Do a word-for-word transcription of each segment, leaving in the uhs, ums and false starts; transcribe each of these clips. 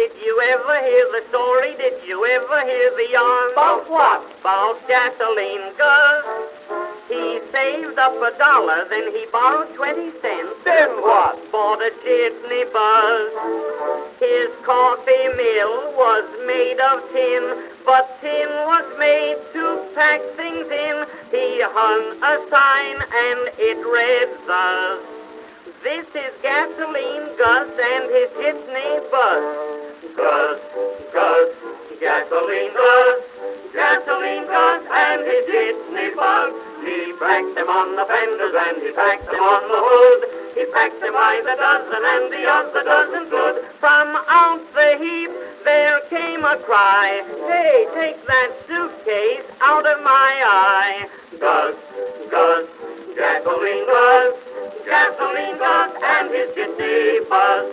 Did you ever hear the story? Did you ever hear the yarn? About what? About gasoline, Gus. He saved up a dollar, then he borrowed twenty cents. Then what? Bought a jitney buzz. His coffee mill was made of tin, but tin was made to pack things in. He hung a sign and it read thus: "This is gasoline, Gus, and his jitney buzz." Gus, Gus, gasoline, Gus, gasoline, Gus, and his jitney buzz. He packed them on the fenders and he packed them on the hood. He packed them by the dozen and the other dozen good. From out the heap there came a cry, "Hey, take that suitcase out of my eye." Gus, Gus, gasoline, Gus, gasoline, Gus, and his jitney buzz.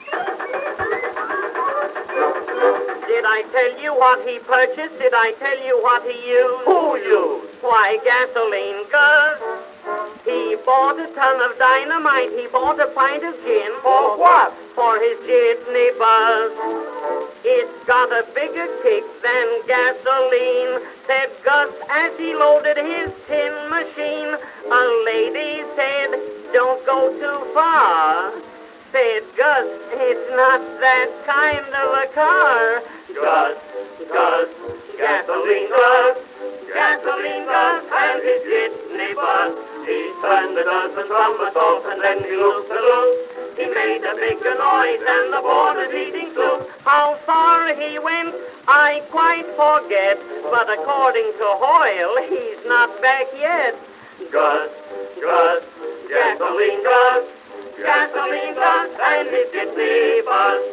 Did I tell you what he purchased? Did I tell you what he used? Who used? Why, gasoline, Gus. He bought a ton of dynamite. He bought a pint of gin. For what? For his jitney buzz. It's got a bigger kick than gasoline, said Gus as he loaded his tin machine. A lady said, "Don't go too far." Said Gus, "It's not that kind of a car." Gus, Gus, gasoline, Gus, gasoline, Gus, and his jitney buzz. He turned the dozen somersaults and then he looked a look. He made a bigger noise and the boarders eating soup. How far he went, I quite forget, but according to Hoyle, he's not back yet. Gus, Gus, gasoline, Gus, gasoline, Gus, and his jitney buzz.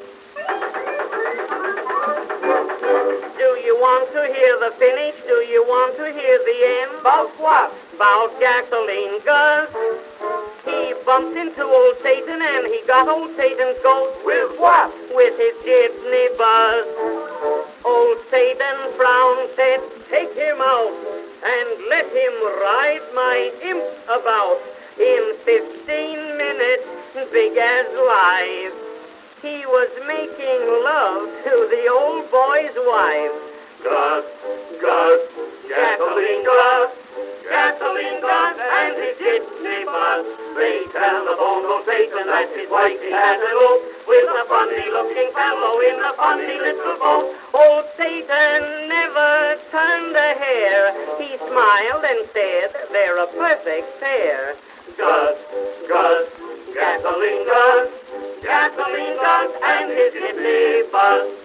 Do you want to hear the finish? Do you want to hear the end? About what? About gasoline, Gus. He bumped into old Satan and he got old Satan's goat. With what? With his jitney buzz. Old Satan frowned, said, "Take him out and let him ride my imp about." In fifteen minutes, big as life, he was making love to the old boy's wife. Gus, Gus, gasoline, Gus, gasoline, Gus, and his jitney buzz. They telephoned old Satan that his wife he had eloped with a funny-looking fellow in a funny little boat. Old Satan never turned a hair. He smiled and said, "They're a perfect pair." Gus, Gus, gasoline, Gus, gasoline, Gus, and his jitney buzz.